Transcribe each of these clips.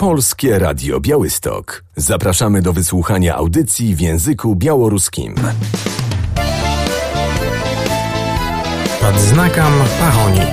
Polskie Radio Białystok. Zapraszamy do wysłuchania audycji w języku białoruskim. Pod znakом Pahoni.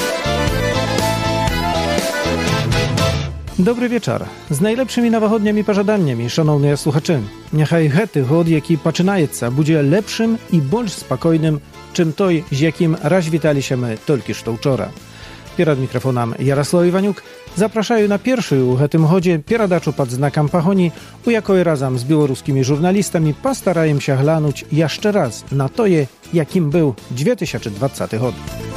Dobry wieczór. Z najlepszymi nowochodniami pożadaniami, szanowni słuchacze. Niechaj hety hod, jaki zaczynaється, będzie lepszym i bądź spokojnym, czym той, z jakim raz witaliśmy tylko что wczoraj. Przed mikrofonem Jarosław Iwaniuk zapraszają na pierwszy u tym chodzie pieradaczu pod znakiem Pahoni, u jakoj razem z białoruskimi żurnalistami postarajem się glądać jeszcze raz na to, jakim był 2020 rok.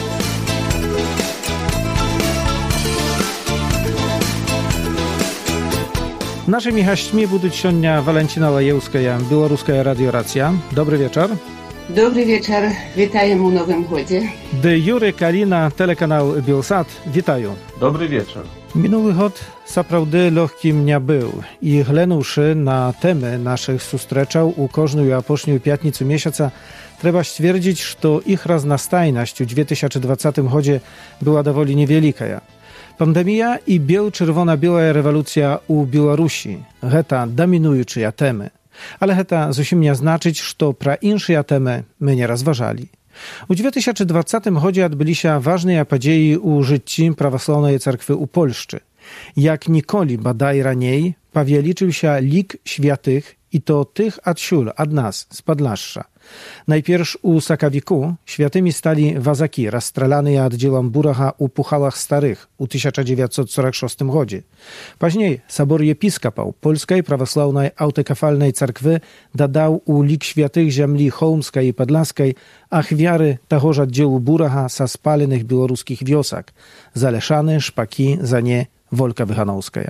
Naszymi gośćmi będą dzisiaj Walentina Lajewska, Białoruska Radio Racja. Dobry wieczór. Dobry wieczór, witam u Nowym Chodzie. De Jury Kalina, telekanał Bielsat, witają. Dobry wieczór. Minuły chod naprawdę lekkim nie był i ględący na temy naszych sustreczał u każdą i aposznią piatnicu miesiąca, trzeba stwierdzić, że ich raznastajność w 2020 chodzie była dowoli niewielka. Pandemia i biał-czerwona-biała rewolucja u Białorusi, heta dominujące temy. Ale heta zusim nie znaczyć, że pra insze temy my nie rozważali. U 2020 chodzie odbyli się ważne podzieje u życiu prawosławnej cerkwy u Polszczy. Jak nikoli badaj raniej, powieliczył się lik świętych i to tych od nas, z Podlasza. Najpierw u Sakawiku świętymi stali wazaki rozstrzelane oddziałem Buracha u Puchałach Starych u 1946 roku. Później Sobor Episkopał Polskiej Prawosławnej Autokefalnej Cerkwy dodał u lik świętych ziemi Chełmskiej i Podlaskiej achwiary tegoż oddziału Buracha sa spalonych białoruskich wiosek Zaleszany, Szpaki, Zanie, Wolka Wychanowska.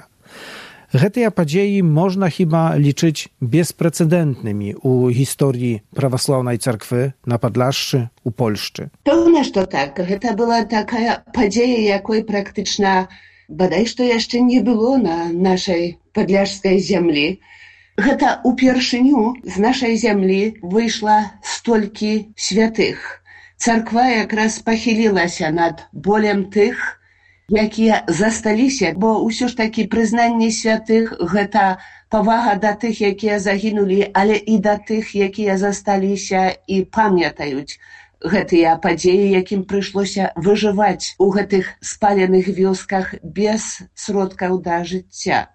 Te podzieje można chyba liczyć bezprecedentnymi u historii prawosławnej cerkwy na Podlaszczy, u Polszczy. Pewnie, że tak. To była taka podzieja, jakiej praktycznie bodaj że jeszcze nie było na naszej podlaszskiej ziemi. To upierwszeniu z naszej ziemi wyszła stolki świętych. Cerkwa jakraz pochyliła się nad bolem tych, які засталіся, бо ўсё ж такі прызнанне святых гэта павага да тых, якія загінулі, але і да тых, якія засталіся і памятаюць гэтыя падзеі, якім прыйшлося выжываць у гэтых спаленых вёсках без сродкаў да жыцця.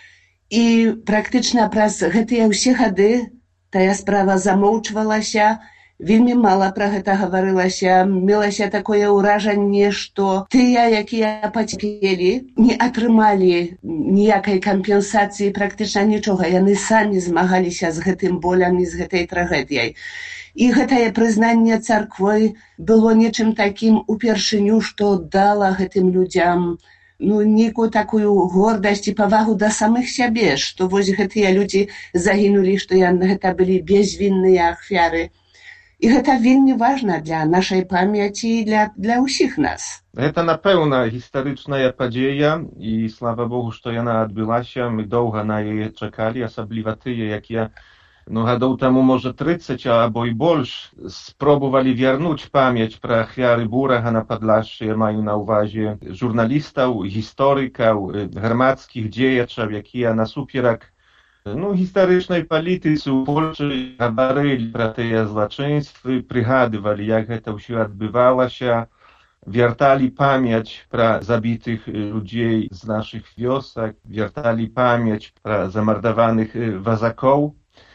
І практычна праз гэтыя ўсе гады тая справа замоўчвалася. Вельмі мала пра гэта гаварылася, мелася такое ўражанне, што тыя, якія пацярпелі, не атрымалі ніякай кампенсацыі, практычна нічога. Яны самі змагаліся з гэтым болем і з гэтай трагедыяй. І гэтае прызнанне царквой было нечым такім упершыню, што дала гэтым людзям нейкую такую гордасць і павагу да самых сябе, што вось гэтыя людзі загінулі, што гэта былі безвінныя ахвяры. І гэта вельмі важна для нашай памяці і для ўсіх нас. Гэта, напэўна, гістарычная падзея, і слава Богу, што яна адбылася. Мы доўга на яе чакалі, асабліва тыя, якія гадоў таму, можа, 30 або і больш спробувалі вярнуць памяць пра ахвяры Бурага на Падлашчы. Я маю на ўвазе журналістаў, гісторыкаў, грамадскіх дзеячаў, якія насуперак гістарычнай палітыцы ў Польшчы гаварылі пра тыя злачынствы, прыгадывалі, як гэта ўсё адбывалася, вярталі памяць пра забітых людзей з нашых вёсак, вярталі памяць пра замардаваных вазакоў.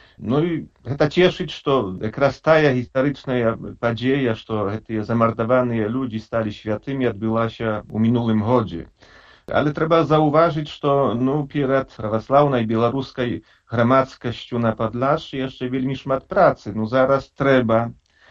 І гэта цешыць, што якраз тая гістарычная падзея, што гэтыя замардаваныя людзі сталі святымі, адбылася ў мінулым годзе. Але трэба заўважыць, што перад праваслаўнай беларускай грамадскасцю на Падлашчы яшчэ вельмі шмат працы. Зараз трэба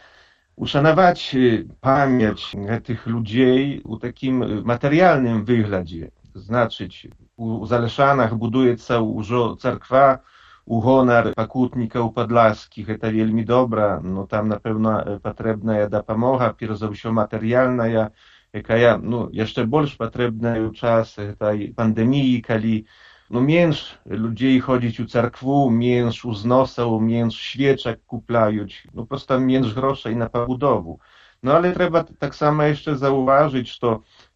ушанаваць памяць гэтых людзей у такім матэрыяльным выглядзе. Значыць, у Залешанах будуецца ўжо царква у гонар пакутнікаў падлашскіх. Гэта вельмі добра, там, напэўна, патрэбная дапамога, перш за ўсё матэрыяльная, якая яшчэ больш патрэбная ў час гэтай пандэміі, калі менш людзей ходзіць у царкву, менш узносаў, менш свечак купляюць, проста менш грошай на пабудову. Але трэба таксама яшчэ заўважыць, што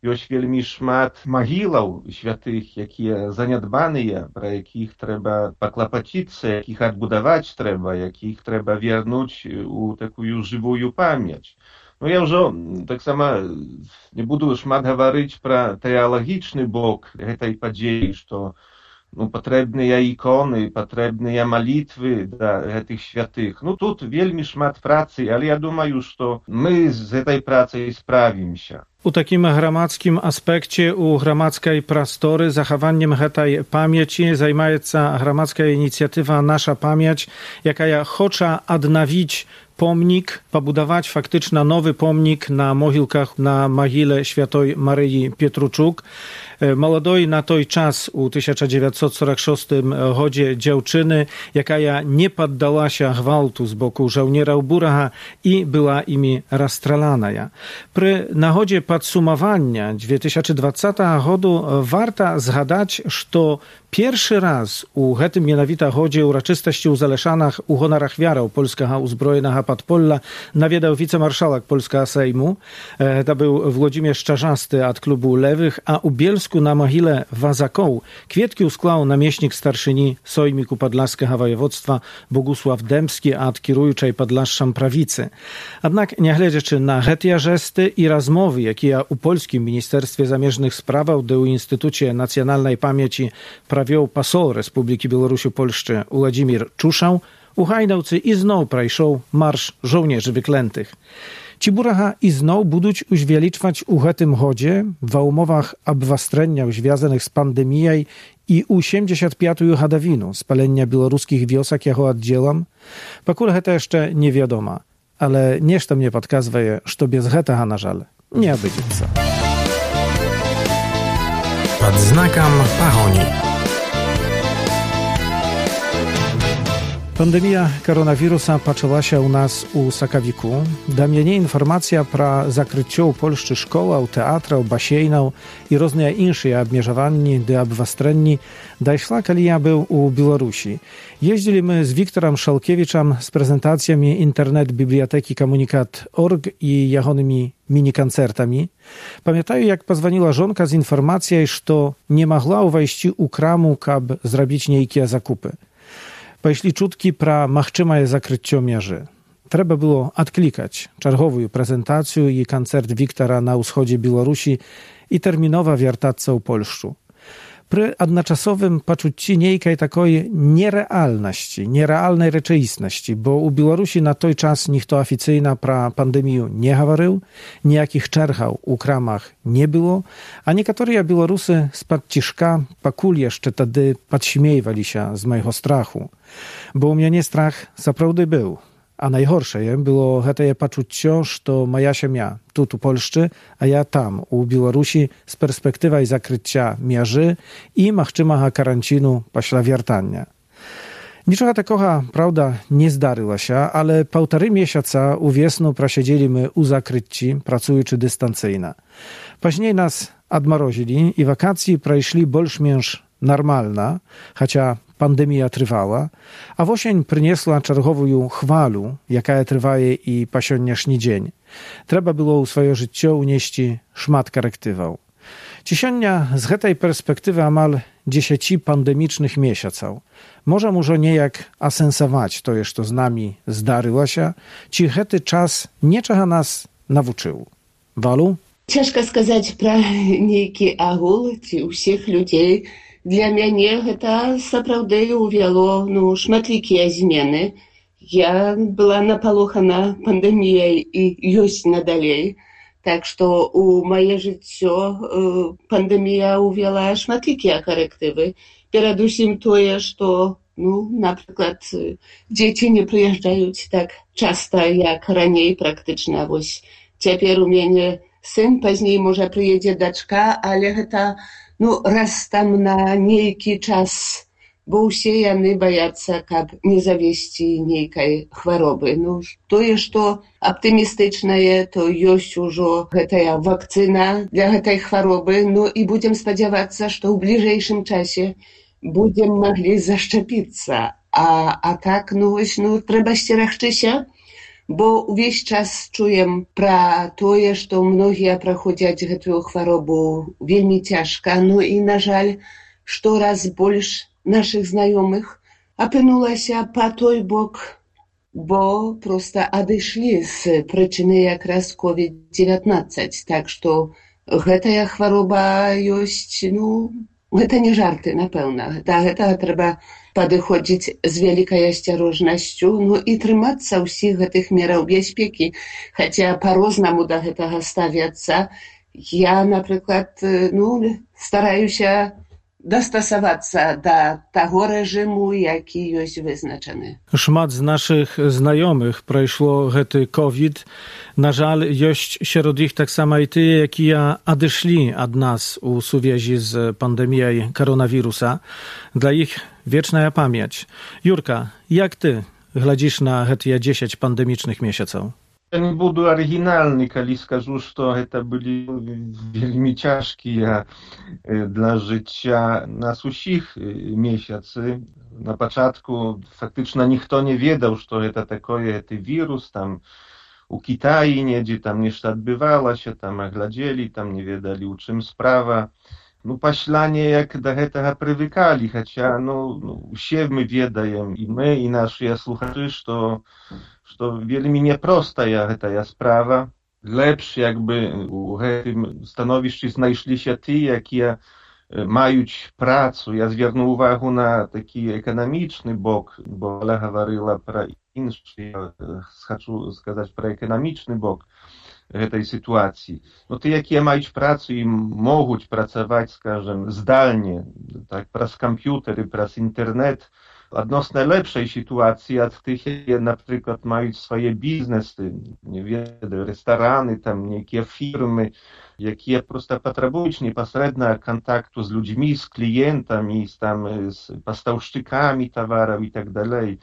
Ёсць вельмі шмат магілаў святых, якія занядбаныя, пра якіх трэба паклапаціцца, якіх адбудаваць трэба, якіх трэба вернуць у такую жывую памяць. Ну, я ўжо таксама не буду шмат гаварыць пра тэалагічны бок гэтай падзеі, што патрэбныя іконы, патрэбныя малітвы да гэтых святых. Тут вельмі шмат працы, але я думаю, што мы з гэтай працай справімся. У такім грамадскім аспекце, у грамадскай прасторы захаваннем гэтай памяці займаецца грамадская ініцыятыва «Наша памяць», якая хоча аднавіць pomnik, pobudować faktycznie nowy pomnik na mogilkach na mogile świętej Maryi Pietruczuk. Młodoj na той czas u 1946 гоdzie dziewczyny, jaka nie poddała się gwałtu z boku żołniera Buraha i była imi rozstrzelana. Przy nachodzie podsumowania 2020 году warto zgadać, że pierwszy raz u tym mianowita chodzie uroczystości u Zaleszanach u honorach wiarą polskiego uzbrojonego podpolla nawiedał wicemarszałek polskiego Sejmu. To był Włodzimierz Czarzasty od klubu Lewych, a u Bielsku na mogile Wazakoł kwietki usklał namieśnik starszyni Sejmiku Podlaskiego Województwa Bogusław Dębski od kierującej Podlaszczam prawicy. Jednak nie ględząc na te gesty i rozmowy, jakie u polskim Ministerstwie Zamierzchnych Spraw u Instytucie Nacjonalnej Pamięci prawił посол Republiki Białorusi Polszczy Władimir Czuszał, u Hajdałcy i znów przejszł marsz żołnierzy wyklętych. Ci buracha i znów buduć uźwieliczwać u tym chodzie w umowach obwastrzenia związanych z pandemią i u 75. hadawinu spalenia białoruskich wiosek jako oddzielam, pakule to jeszcze nie wiadomo, ale nieszto mnie podkazuje, że bez hetaha na żal nie obejdzie. Pod znakiem Pahoni. Pandemia koronawirusa poczęła się u nas u Sakawiku. Da mnie informacja про закрытие Polszczy szkoł, teatrów, baseinów i różne inne obmierzowani do obwastrenni doszła, kiedy ja był u Białorusi. Jeździli my z Wiktorem Szalkiewiczem z prezentacjami internet biblioteki komunikat.org i jahonymi mini-koncertami. Pamiętaję, jak pozwoniła żonka z informacją, że nie mogła wejść u kramu, aby zrobić niejkie zakupy. Pojeśli czutki pra machczymaje zakrycie mierzy. Trzeba było odklikać czerwową prezentację i koncert Wiktora na wschodzie Białorusi i terminowa wiertacja u Polszczu. Przy jednoczasowym poczuciu niejkiej takiej nierealności, nierealnej rzeczywistości, bo u Białorusi na той czas nikt oficjalnie pra pandemię nie mówił, nijakich czerchał u kramach nie było, a niektórzy Białorusy spod ciszka pakul jeszcze wtedy podśmiewali się z mojego strachu. Bo u mnie nie strach naprawdę był. A najgorsze było te poczucie, że moja ziemia tu u Polszczy, a ja tam, u Białorusi, z perspektywy zakrycia mierzy i machczymaha karantynu pośla wiertania. Niczego takiego, prawda, nie zdarzyło się, ale 1,5 miesiąca u wiosnu prasiedzieliśmy u zakryci, pracując dystancyjnie. Później nas odmrozili i wakacje przeszli bolszmięż normalna, chociaż pandemia trwała, a wosień przyniosła czerwową chwalu, jaka trwa i po dzisiejszy dzień. Trzeba było u swoje życie unieść szmat korektywał. Dzisiejnia z tej perspektywy amal 10 pandemicznych miesięcy. Może niejak asensować to, że z nami zdarzyło się, ci hety czas niczego nas nauczył. Walu? Ciężko сказать про niejki agul, ci u всех людей. Для мяне гэта сапраўды ўвяло шматлікія змены. Я была напалохана пандэміяй і ёсць надалей. Так што у мае жыццё пандэмія ўвяла шматлікія карэктывы. Перадусім тое, што, напрыклад, дзеці не прыязджаюць так часта, як раней практычна. Вось цяпер у мяне сын, пазней можа прыедзе дачка, але гэта раз там на нейкі час, бо ўсе яны баяцца, каб не завесці нейкай хваробы. Тое, што аптымістычнае, то ёсць ужо гэтая вакцына для гэтай хваробы, і будзем спадзявацца, што ў бліжэйшым часе будзем маглі зашчапіцца. А так, трэба сцерагчыся, bo увесь час чуем пра тое, што многія праходзяць гэтую хваробу вельмі цяжка. Ну і, на жаль, штораз больш нашых знаёмых апынулася па той бок, бо проста адышлі з прычыны якраз COVID-19. Так што гэтая хвароба ёсць, гэта не жарты, напэўна. Да гэтага трэба падыходзіць з вялікай асцярожнасцю, і трымацца ўсіх гэтых мераў бяспекі. Хаця па-рознаму да гэтага ставяцца. Я, напрыклад, стараюся дастасавацца да таго рэжыму, які ёсць вызначаны. Шмат з нашых знаёмых прайшло гэты ковід. На жаль, ёсць сярод іх таксама і тыя, якія адышлі ад нас у сувязі з пандэміяй каронавіруса. Для іх вечная памяць. Юрка, як ты глядзіш на гэтыя 10 пандэмічных месяцаў? Ja nie буду арыгінальны, калі скажу, што гэта былі вельмі цяжкія для жыцця нас усіх месяцы. На пачатку фактычна ніхто не ведаў, што гэта такое, гэты вірус, там у Кітаі недзе там нешта адбывалася, там аглядзелі, там не ведалі, у чым справа. Пасля неяк да гэтага прывыкалі, хаця, усе мы ведаем, і мы, і нашыя слухачы, што вельмі непростая гэтая справа. Лепш, у гэтым становішчы знайшліся тыя, якія маюць працу. Я звярнуў увагу на такі эканамічны бок, бо Оля гаварыла пра іншы, хачу сказаць пра эканамічны бок гэтай сітуацыі. Ты, якія маюць працу і могуць працаваць, скажем, здальне, так, праз камп'ютары, праз інтэрнэт, адносна лепшай сітуацыі ад тых, якія, напрыклад, маюць свае бізнесы, не ведаю, рэстараны, там, нейкія фірмы, якія проста патрабуюць непасрэдна кантакту з людзьмі, з кліентамі, з пастаўшчыкамі тавараў і так далей.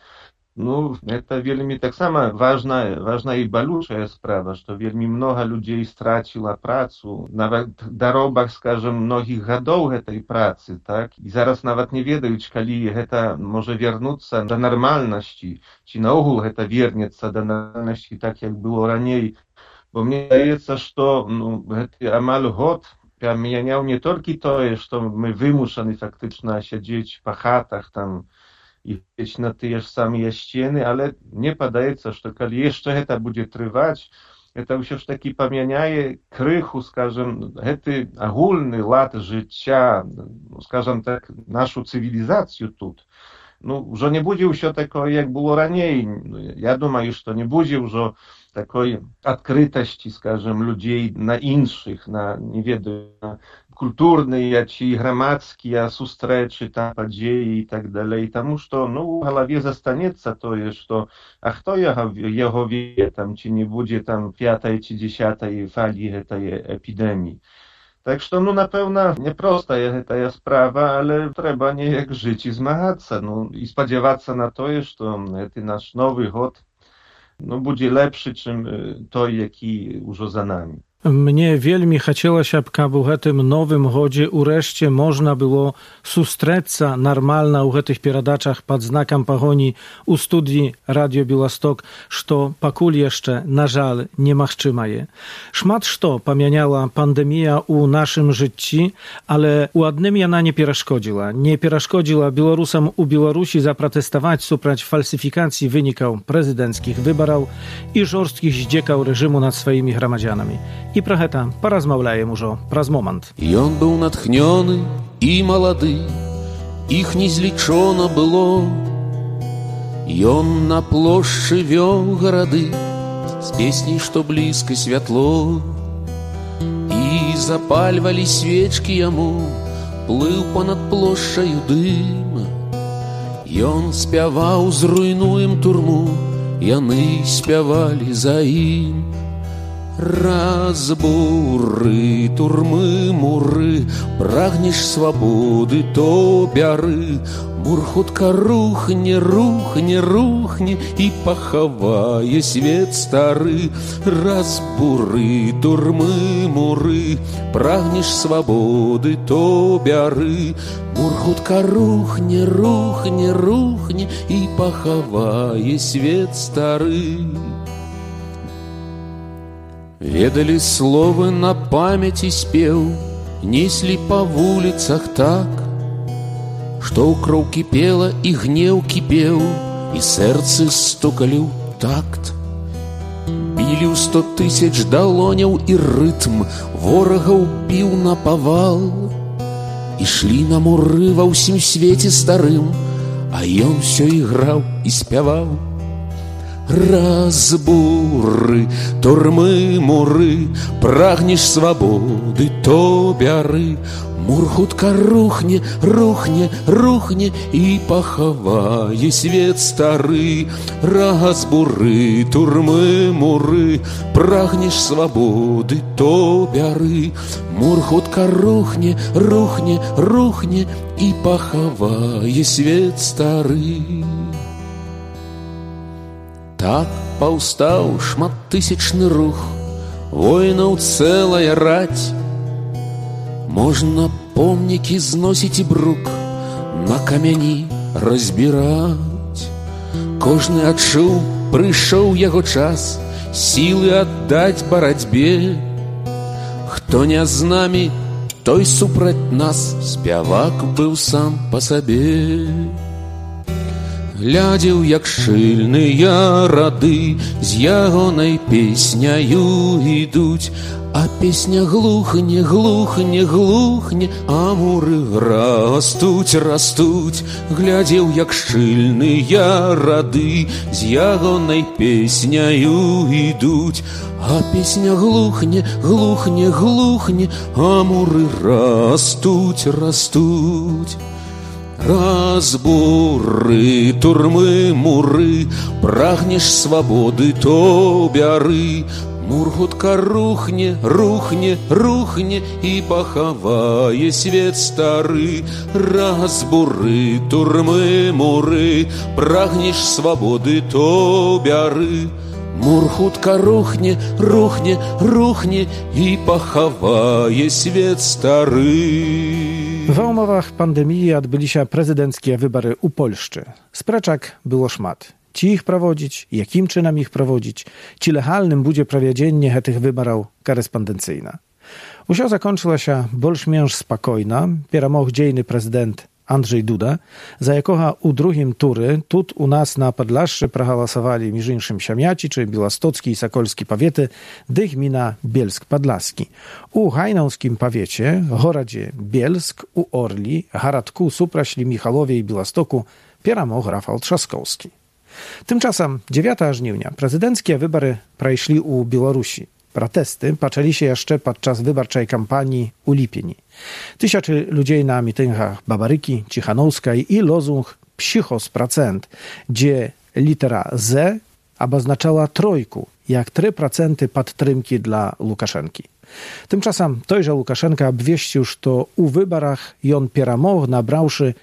Это вельмі таксама важная і балючая справа, што вельмі многа людзей страціла працу, нават даробак, скажем, многіх гадоў гэтай працы, так? І зараз нават не ведаюць, калі гэта можа вярнуцца да нармальнасці, ці наогул гэта вернецца да нармальнасці так, як было раней. Бо мне здаецца, што гэты амаль год памяняў не толькі тое, што мы вымушаны фактычна сядзець па хатах там, і глядзець на тыя ж самыя сцены, але мне падаецца, што калі яшчэ гэта будзе трываць, гэта ўсё ж такі памяняе крыху, скажем, гэты агульны лад жыцця, скажем так, нашу цывілізацыю тут. Ўжо не будзе ўсё такое, як было раней. Я думаю, што не будзе ўжо такой адкрытасці, скажем, людзей на іншых, на, не ведаю, на культурныя ці грамадскія сустрэчы, там, падзеі і так далей. Таму што, у галаве застанецца тое, што хто яго ведае, там, ці не будзе там 5-й ці 10-й фалі гэтай эпідэміі. Так што, напэўна, непростая гэтая справа, але трэба неяк жыць і змагацца, і спадзявацца на тое, што гэты наш новы год будзе лепшы, чым той, які ўжо за намі. Мне вельмі хацелася б, каб у гэтым новым годзе ўрэшце можна было сустрэцца нармальна ў гэтых перадачах пад знакам пагоні ў студыі Радыё Беласток, што пакуль яшчэ, на жаль, немагчымае. Шмат што памяняла пандэмія ў нашым жыцці, але у адным яна не перашкодзіла. Не перашкодзіла беларусам у Беларусі запратэставаць супраць фальсіфікацыі вынікаў прэзідэнцкіх выбараў і жорсткіх здзекаў рэжыму над сваімі грамадзянамі. І пра гэта паразмаўляем ужо праз момант. Ён быў натхнёны і малады, іх незлічона было. Ён на плошчы вёў гарады з песняй, што блізка святло. І запальвалі свечкі яму, плыў понад плошчаю дым. Ён спяваў «Зруйнуем турму», яны спявалі за ім. Разбуры, турмы, муры, прагнеш свабоды, то бяры. Мур хутка рухне, рухне, рухне і пахавае свет стары. Разбуры, турмы, муры, прагнеш свабоды, то бяры. Мур хутка рухне, рухне, рухне і пахавае свет стары. Ведали словы на памяти спел, несли по улицах так, что кроў кипела и гнев кипел, и сердце стукали ў такт. Били ў 100 000 далоняў и рытм, ворагаў біў на повал. И шли на муры ва ўсім свете старым, а ён все играл и спявал. Разбуры, турмы, муры, прагнеш свободы, то бяры. Мур хутка рухне, рухне, рухне и пахавае свет стары. Разбуры, турмы, муры, прагнеш свободы, то бяры. Мур хутка рухне, рухне, рухне и пахавае свет стары. Так паўстаў шматтысячны рух, воінаў цэлая рать. Можна помнікі зносіць і брук, на камяні разбіраць. Кожны адчуў, прыйшоў яго час сілы аддаць барацьбе. Хто не з намі, той супраць нас, спявак быў сам па сабе. Глядзеў, як шчыльныя рады з ягонай песняю ідуць, а песня глухне, глухне, глухне, а муры растуць, растуць. Глядзеў, як шчыльныя рады з ягонай песняю ідуць, а песня глухне, глухне, глухне, а муры растуць, растуць. Разбуры, турмы, муры, прагнеш свободы, то бяры. Мур хутка рухне, рухне, рухне и пахавае свет стары. Разбуры, турмы, муры, прагнеш свободы, то бяры. Мур хутка рухне, рухне, рухне и пахавае свет стары. Ва ўмовах пандэміі адбыліся прэзідэнцкія выбары ў Польшчы. Спрэчак было шмат. Ці іх праводзіць, якім чынам іх праводзіць, ці легальным будзе правядзенне гэтых выбараў карэспандэнцыйна. Усё закончылася больш-менш спакойна. Перамог дзейны прэзідэнт Анджэй Дуда, за якога ў другім туры тут у нас на Падляшшы прагаласавалі між іншым Сям'яцічы, Беластоцкі і Сакольскі паветы ды гміна Бельск-Падляскі. У Гайнаўскім павеце, горадзе Бельск, у Орлі, гарадку Супраśli, Міхалове і Беластоку перамог Рафал Трzaskowski. Тымчасам 9 жніўня прэзідэнцкія выбары прайшлі ў Беларусі. Protesty poczęli się jeszcze podczas wyborczej kampanii u lipeni. Tysiące ludzi na mityngach Babaryki, Cichanowskiej i lozung Psychos%, gdzie litera Z oznaczała trójku, jak 3% podtrymki dla Łukaszenki. Tymczasem tojże Łukaszenka obwieścił, że u wyborach jon перамог, nabrawszy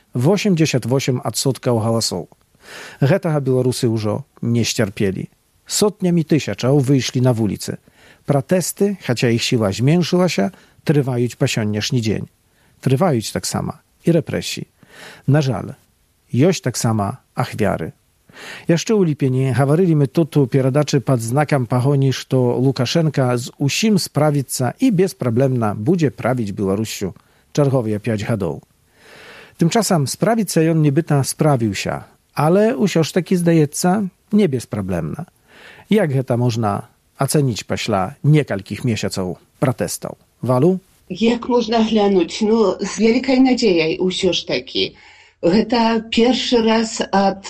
88% głosów. Гэтага Białorusy już nie ścierpieli. Sotniami tysiąców wyszli na ulicy. Protesty, chociaż ich siła zmniejszyła się, trwają po siądniejszy dzień. Trwają tak samo i represji. Na żal, jest tak samo achwiary. Jeszcze u lipieni говорили tu передачи pod znakiem pogoni, że Łukaszenka z usim sprawica i bezproblemna będzie prawić Białorusią czergowie 5 lat. Tymczasem sprawica on niebyta sprawił się, ale usiąż taki zdajeca nie bezproblemna. Jak to można ocenić pośla niekalkich miesięcy protestów? Walu? Jak można glянуть? No, z wielką nadzieją usiąż taki. To pierwszy raz od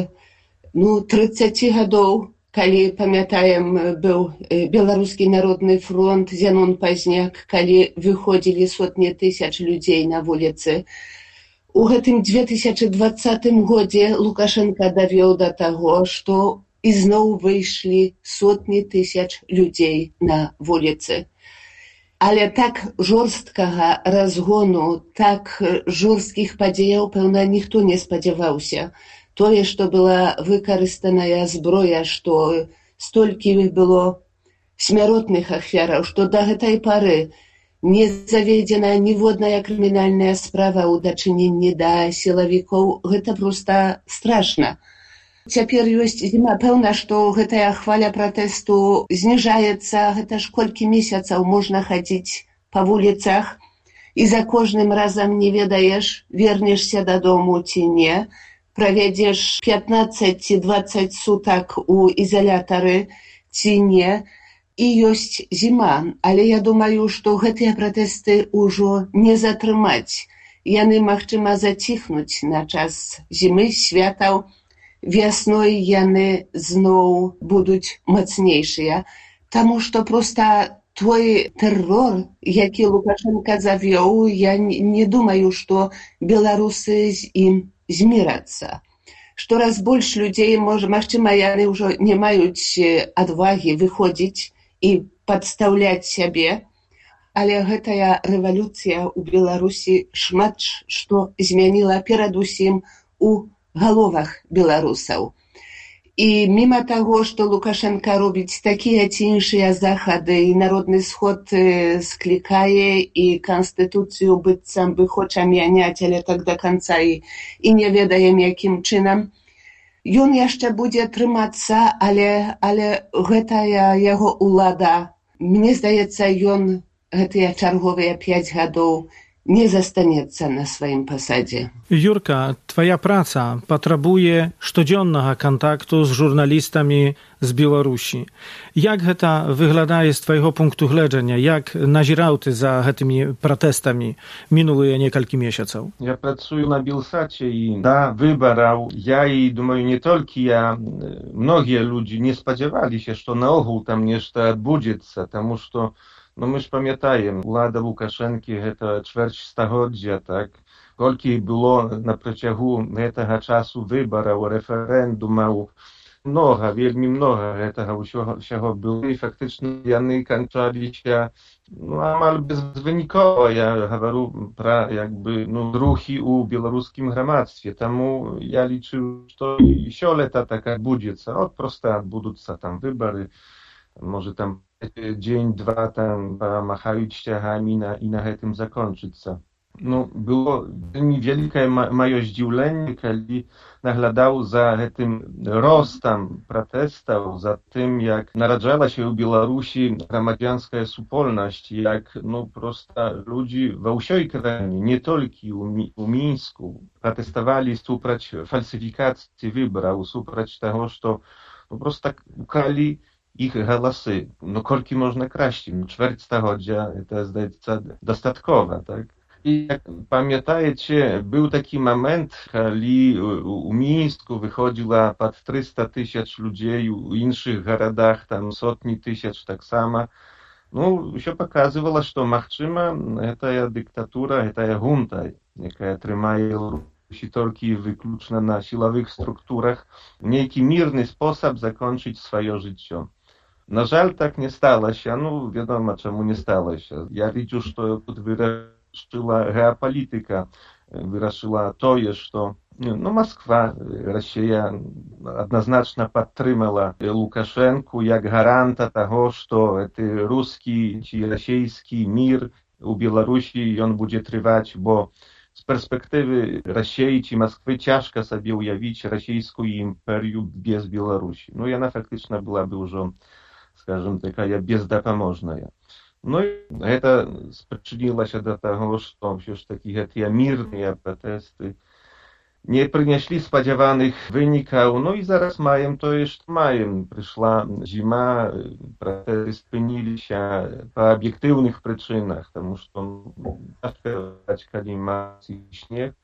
30 lat, kiedy pamiętajem, był Białoruski Narodny Front, Zenon Paźniak, kiedy wychodzili sotnie tysięcy ludzi na ulicy. U tym 2020 roku Łukaszenka dowiódł do tego, że i znowu wyszli sotnie tysięcy ludzi na ulicy. Ale tak żorstkiego rozgonu, tak żorstkich podziejów pełna nikt nie spodziewał się. To jest, że była wykorzystana zbroja, że stolki było śmiertelnych ofiar, że do tej pory nie zawiedziona niewodna kryminalna sprawa o doczynienie do siłowików. To prosto straszne. Цяпер ёсць зіма, пэўна, што гэтая хваля пратэсту зніжаецца, гэта ж колькі месяцаў можна хадзіць па вуліцах, і за кожным разам не ведаеш, вернешся дадому ці не, правядзеш 15 ці 20 сутак у ізалятары ці не, і ёсць зіма. Але я думаю, што гэтыя пратэсты ўжо не затрымаць. Яны, магчыма, заціхнуць на час зімы, святаў. Вясной яны зноў будуць мацнейшыя, таму што проста той тэррор, які Лукашенка завёў, я не думаю, што беларусы з ім змірацца. Штораз больш людзей, магчыма, яны ўжо не маюць адвагі выходзіць і падстаўляць сябе, але гэтая рэвалюцыя ў Беларусі шмат што змяніла перадусім у галовах беларусаў. І міма таго, што Лукашенка робіць такія ці іншыя захады, і народны сход склікае, і канстытуцыю быццам бы хоча мяняць, але так да канца і не ведаем, якім чынам. Ён яшчэ будзе трымацца, але гэтая яго ўлада, мне здаецца, ён гэтыя чарговыя 5 гадоў не застанецца на сваім пасадзе. Юрка, твоя праца патрабуе штодзённага кантакту з журналістамі з Беларусі. Як гэта выглядае з твайго пункту гледжання? Як назіраў ты за гэтымі пратэстамі мінулыя некалькі месяцаў? Я працую на Белсаце і да выбараў я і думаю, не толькі я, многія людзі не спадзяваліся, што наогул там нешта адбудзецца, таму што мы ж памятаем, улада Лукашэнкі гэта чвэрць стагоддзя, так? Колькі было на працягу гэтага часу выбараў, рэферэндумаў, вельмі многа гэтага ўсяго было, і фактычна яны канчаліся амаль безвынікова. Я гавару пра рухі ў беларускім грамадстве, таму я лічу, што і сёлета так адбудзецца, проста адбудуцца там выбары, можа там дзень-два там махаюць сцягамі і на гэтым закончыцца. Было вельмі вялікае маё здзіўленне, калі наглядаў за гэтым ростам пратэстаў, за тым, як нараджалася ў Беларусі грамадзянская супольнасць, як проста людзі ва ўсёй краіне, не толькі ў Мінску, пратэставалі супраць фальсіфікацыі выбараў, супраць таго, што проста укралі іх галасы. Колькі можна красці? Чвэрць стагоддзя, это, здаецца, дастаткова, так? І, як памятаеце, быў такі момент, калі у Мінску выходзіла пад 300 000 людзей, у іншых гарадах там сотні тысяч таксама. Усё паказвала, што, магчыма, гэтая дыктатура, гэтая гунта, якая трымае Беларусі толькі выключна на сілавых структурах, нейкі мірны спосаб закончыць сваё жыццё. На жаль, так не сталася. Вядома, чаму не сталася. Я лічу, што тут вырашыла геапалітыка, вырашыла тое, што Масква, Расія адназначна падтрымала Лукашэнку як гаранта таго, што гэты рускі ці расійскі мір у Беларусі ён будзе трываць, бо з перспектывы Расіі ці Масквы цяжка сабе ўявіць расійскую імперыю без Беларусі. Яна фактычна была бы ўжо, скажем, такая бездапаможная. І гэта спрычынілася да таго, што ўсё ж такі гэтыя мірныя пратэсты не прынеслі спадзяваных вынікаў. І зараз маем тое, што маем. Прыйшла зіма, пратэсты спыніліся па аб'ектыўных прычынах, таму што цяжка сказаць, калі маецца снег.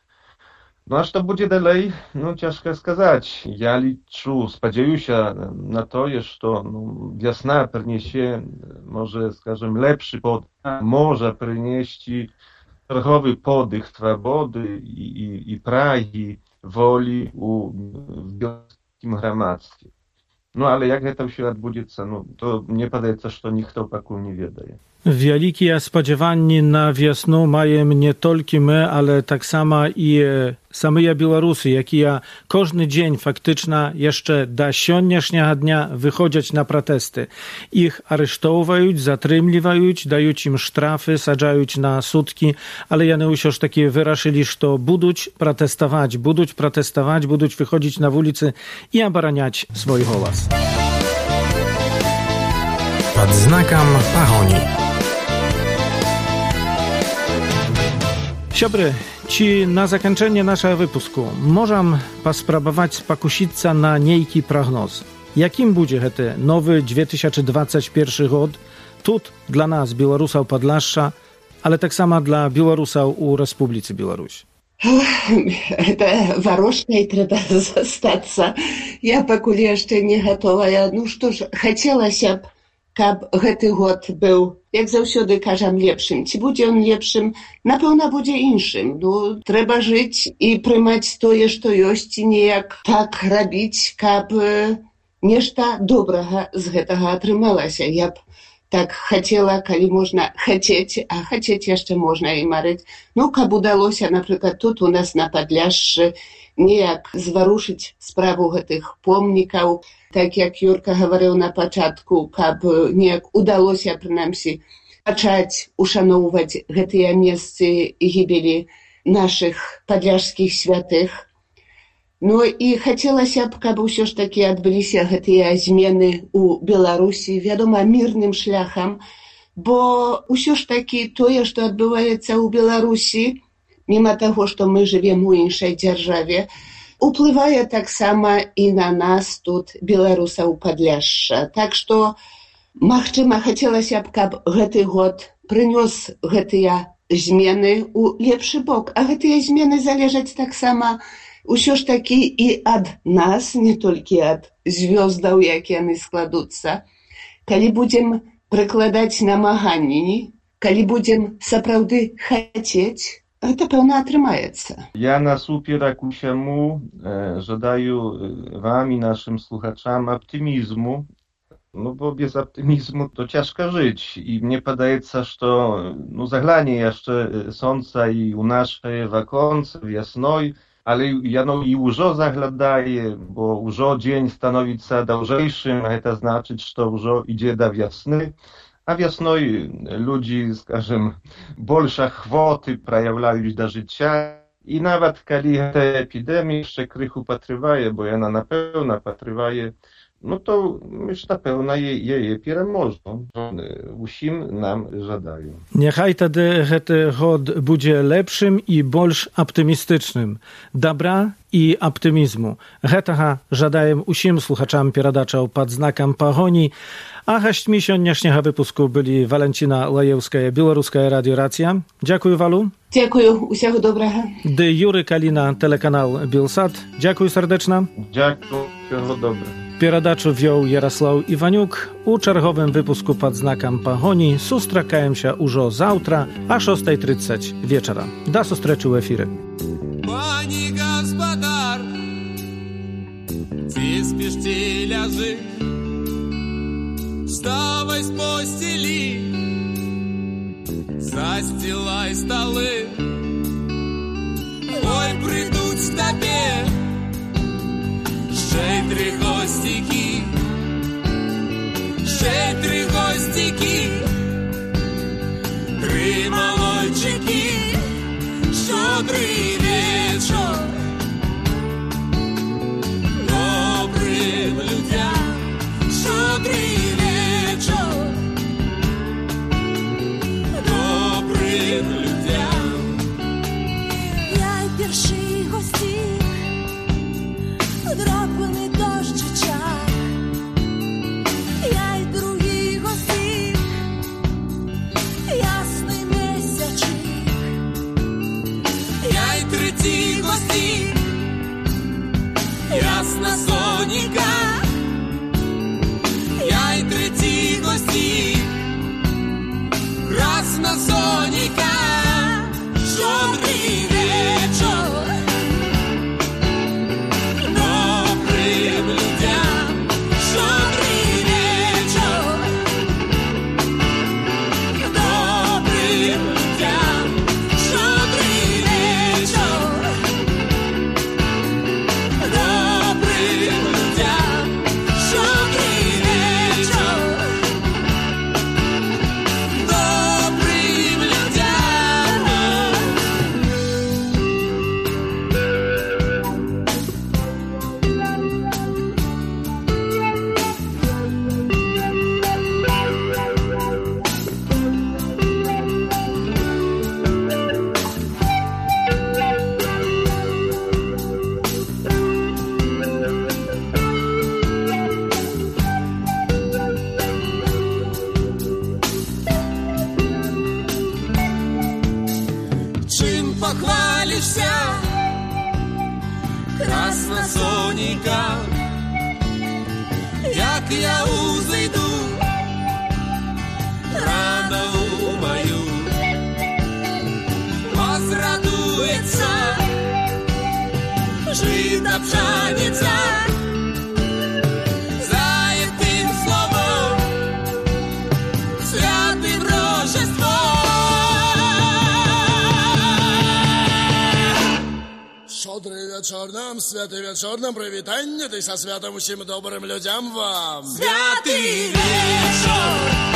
А што будзе далей? Цяжка сказаць. Я лічу, спадзяюся на тое, што вясна прынясе, можа, скажем, лепшы подых, можа прынесці чарговы подых свабоды і прагі, волі у беларускім грамадстве. Але як гэта ўсё адбудзецца, то мне падаецца, што ніхто пакуль не ведае. Wielkie spodziewanie na wiosnu mają nie tylko my, ale tak samo i same Białorusy, jakie każdy dzień faktycznie jeszcze do dzisiejszego dnia wychodzić na protesty. Ich aresztowają, zatrzymywają, dają im sztrafy, sadzają na sutki, ale ja już takie wyraszyli, że będą protestować, będą wychodzić na ulicy i obraniać swój głos. Pod znakiem Pahoni. Siobry, ci na zakończenie naszego wypusku możemy pospróbować spakusić na niejki prognoz. Jakim będzie ten nowy 2021 rok? Tut dla nas, Białorusów Podlasza, ale tak samo dla Białorusów u Republice Białoruś. Это ворожкой треба застаться. Я пакуль яшчэ не гатовая. Ну што ж, хацелася б, каб гэты год быў, як заўсёды кажам, лепшым. Ці будзе ён лепшым? Напэўна, будзе іншым. Ну, трэба жыць і прымаць тое, што ёсць, і неяк так рабіць, каб нешта добрага з гэтага атрымалася. Я б так хацела, калі можна хацець, а хацець яшчэ можна і марыць. Ну, каб удалося, напрыклад, тут у нас на Падляшшы неяк зварушыць справу гэтых помнікаў, так як Юрка гаварыў на пачатку, каб неяк удалося, прынамсі, пачаць ушаноўваць гэтыя месцы гібелі нашых падляшскіх святых. Ну і хацелася б, каб усё ж такі адбыліся гэтыя змены ў Беларусі, вядома, мірным шляхам, бо ўсё ж такі тое, што адбываецца ў Беларусі, міма таго, што мы жывем у іншай дзяржаве, уплывае таксама і на нас тут, беларусаў Падляшша. Так што, магчыма, хацелася б, каб гэты год прынёс гэтыя змены ў лепшы бок, а гэтыя змены залежаць таксама усё ж такі і ад нас, не толькі ад звёздаў, як яны складуцца. Калі будзем прыкладаць намаганні, калі будзем сапраўды хацець, гэта, пэўна, атрымаецца. Ja nasupierak усяму żadаю wam i naszym słuchaczom optymizmu, no bo bez optymizmu to ciężko żyć i mnie podaється, że zaglanie jeszcze słońca i u naszej wakące wiosnoj, ale jano i użo zaglądaje, bo użo dzień stanowić się dłużejszym, a to znaczy, że użo idzie do wiosny, a wiosnoj ludzi, скажем, больше chwoty проявляють do życia i nawet kiedy ta epidemia jeszcze krychu potrwaje, bo ona na pewno potrwaje, no to myślę, na pewno jej переможną. Усім nam żadają. Niechaj tedy ten rok będzie lepszym i больш optymistycznym. Dobra i optymizmu. Tego żadaję усім słuchaczom передачи pod znakiem Pahoni. A gośćmi dzisiejszego wypusku byli Walentina Lajewska, Białoruska Radio Racja. Dziękuję, Walu. Dziękuję, усяго dobrego. Dy Jury Kalina, telekanał Bielsat. Dziękuję serdecznie. Dziękuję, всего dobrego. Передачу вёў Ярослаў Іванюк. У чарговым выпуску пад знакам Пагоні сустракаемся ўжо заўтра а 6:30 вечара. Да сустрэчы ў эфіры. Пані гаспадар, ці спіш, ці ляжы, вставай з постелі, застілай сталы, ой, прыйдуць табе щедрі гостіки, щедрі гостіки, 3 малойчики, щодрий вечір, добрим людям, щодрий вечір, добрим людям. Я й перший гостік, дроблений дощечак, ясна сонька, як я узайду рану мою, возрадується жита пшениця, заєтим словом, святим Рождеством. Щодрий вечір нам, святий вечір нам, привітання, ти со святом усім добрим людям вам. Святий вечір.